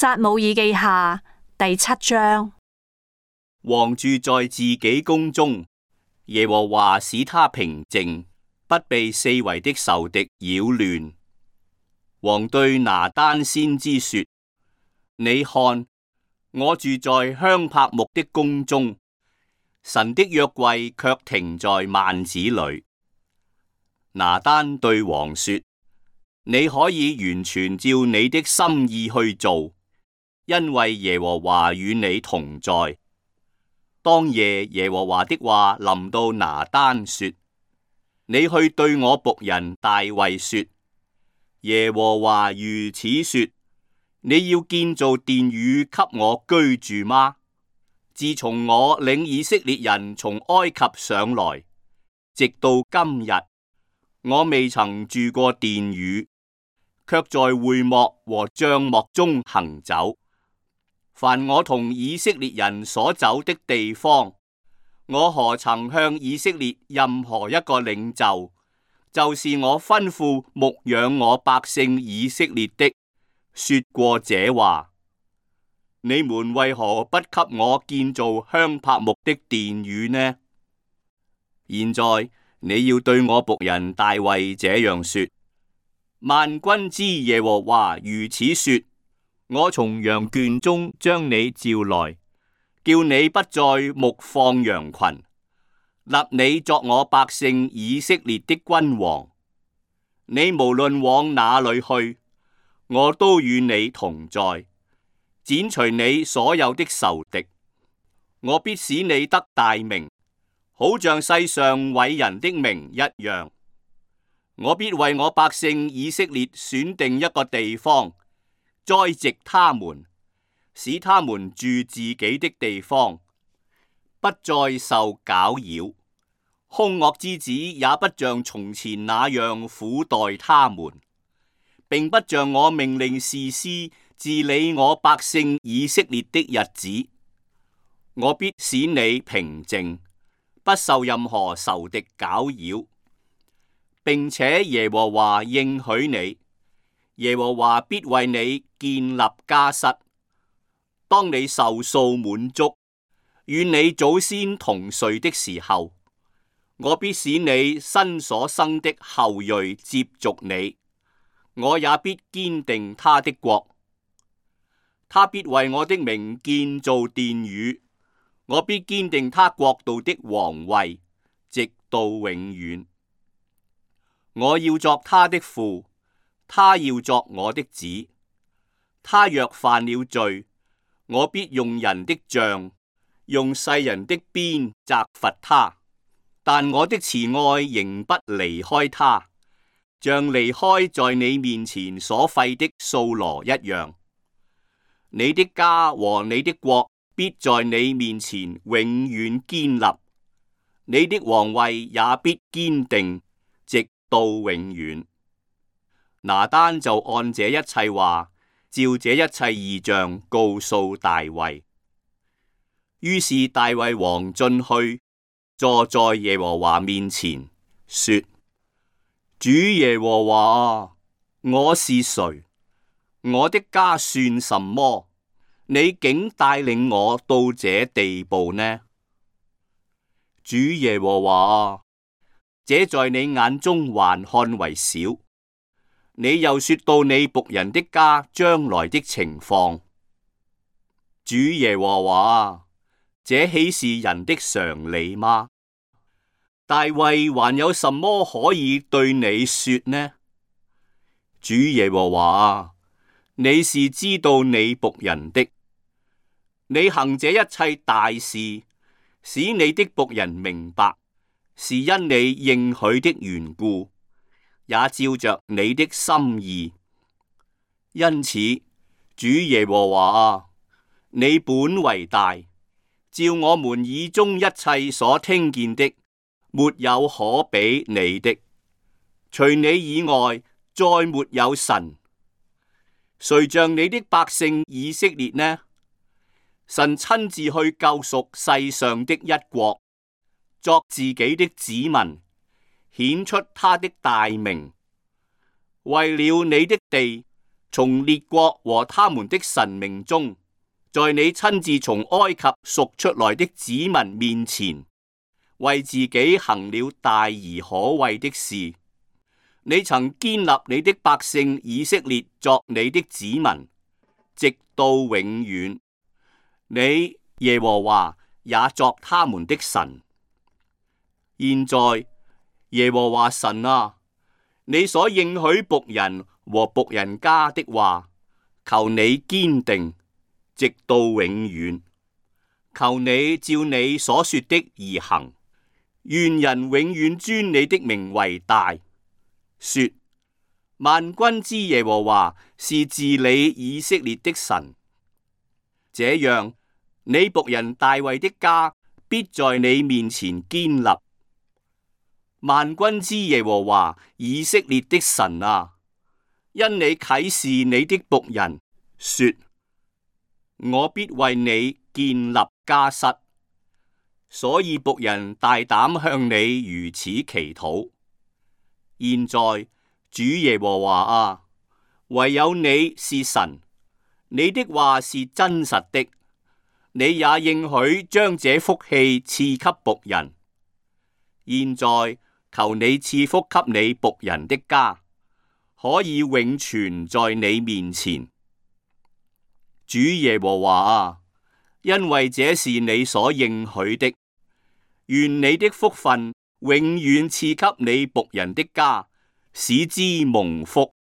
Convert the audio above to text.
撒母耳記下第7章。 王住在自己宮中，耶和華使他平靜，不被四圍的仇敵擾亂。王對拿單先知說：你看，我住在香柏木的宮中，神的約櫃卻停在幔子裏。拿單對王說：你可以完全照你的心意去做，因為耶和華與你同在。當夜耶和華的話臨到拿單說：你去對我僕人大衛說，耶和華如此說，你要建造殿宇給我居住嗎？自從我領以色列人從埃及上來，直到今日，我未曾住過殿宇，卻在會幕和帳幕中行走。凡我同以色列人所走的地方，我何曾向以色列任何一個領袖，就是我吩咐牧養我百姓以色列的，說過這話：你們為何不給我建造香柏木的殿宇呢？現在你要對我僕人大衛這樣說：萬軍之耶和華如此說，我從羊圈中將你召來，叫你不再牧放羊群，立你作我百姓以色列的君王。你無論往哪裏去，我都與你同在，剪除你所有的仇敵。我必使你得大名，好像世上偉人的名一樣。我必為我百姓以色列選定一個地方，栽植他們，使他們住自己的地方，不再受攪擾。兇惡之子也不像從前那樣苦待他們，並不像我命令士師治理我百姓以色列的日子。我必使你平靜，不受任何仇敵攪擾，並且耶和華應許你，耶和華必為你建立家室。當你壽數滿足，與你祖先同睡的時候，我必使你身所生的後裔接續你，我也必堅定他的國。他必為我的名建造殿宇，我必堅定他國度的王位，直到永遠。我要作他的父，他要作我的子。他若犯了罪，我必用人的杖，用世人的鞭責罰他。但我的慈愛仍不離開他，像離開在你面前所廢的掃羅一樣。你的家和你的國必在你面前永遠堅立，你的王位也必堅定，直到永遠。拿單就按這一切話，照這一切異象告訴大衛。於是大衛王進去，坐在耶和華面前，說：主耶和華啊，我是誰？我的家算什麼？你竟帶領我到這地步呢？主耶和華啊，這在你眼中還看為小。你又說到你僕人的家將來的情況。主耶和華啊，這豈是人的常理嗎？大衛還有什麼可以對你說呢？主耶和華啊，你是知道你僕人的，你行這一切大事，使你的僕人明白，是因你應許的緣故，也照着你的心意。因此，主耶和華啊，你本為大，照我們耳中一切所聽見的，沒有可比你的。除你以外，再沒有神。誰像你的百姓以色列呢？神親自去救贖世上的一國，作自己的子民，顯出他的大名。為了你的地， 從列國和他們的神明中，在你親自從埃及贖出來的子民面前，為自己行了大而可畏的事。你曾堅立你的百姓以色列作你的子民，直到永遠。你耶和華也作他們的神。現在耶和華神啊，你所應許僕人和僕人家的話，求你堅定，直到永遠。求你照你所說的而行，願人永遠尊你的名為大，說萬軍之耶和華是治理以色列的神。這樣，你僕人大衛的家必在你面前堅立。萬軍之耶和華以色列的神啊，因你啟示你的僕人，說我必為你建立家室，所以僕人大膽向你如此祈禱。現在主耶和華啊，唯有你是神，你的話是真實的，你也應許將這福氣賜給僕人。現在求你賜福給你僕人的家，可以永存在你面前。主耶和華啊，因為這是你所應許的，願你的福分永遠賜給你僕人的家，使之蒙福。